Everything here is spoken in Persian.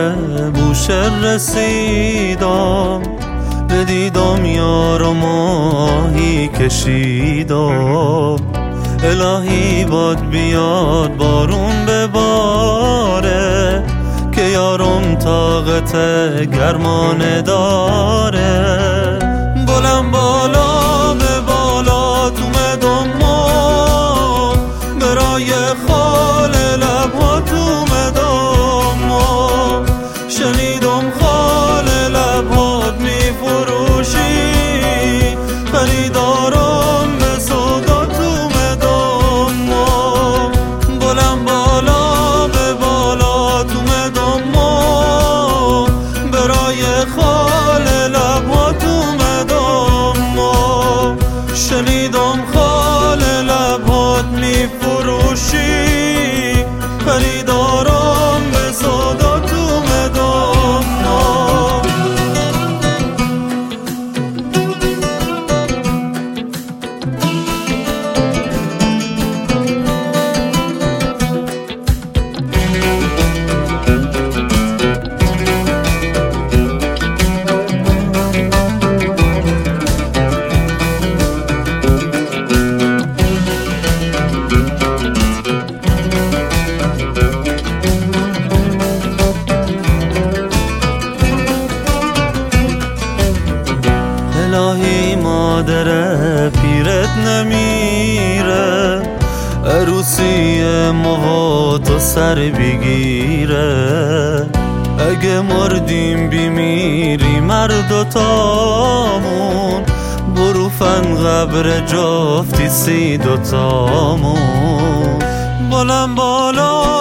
بوشهر رسیدم، ندیدم یار و ماهی کشیدم. الهی باد بیاد بارون بباره، که یارم طاقت گرما داره. بلند بالا به بالا تو مدام ما، برای خال لبها تو مدام ما. شنیدم خال لبهات میفروشی، خریدارم به سودا تو مدام ما. بلند بالا به بالا تو مدام ما، برای خال لبها تو مدام ما. شنیدم خال لبهات میفروشی، خریدارم به سودا تو مدام ما. الهی مادر پیرت نمیره، عروسی ما تو سر بگیره. اگه مردیم بیمیری مرد تامون، بروفن قبر جفتی 32 تامون. بلند بالا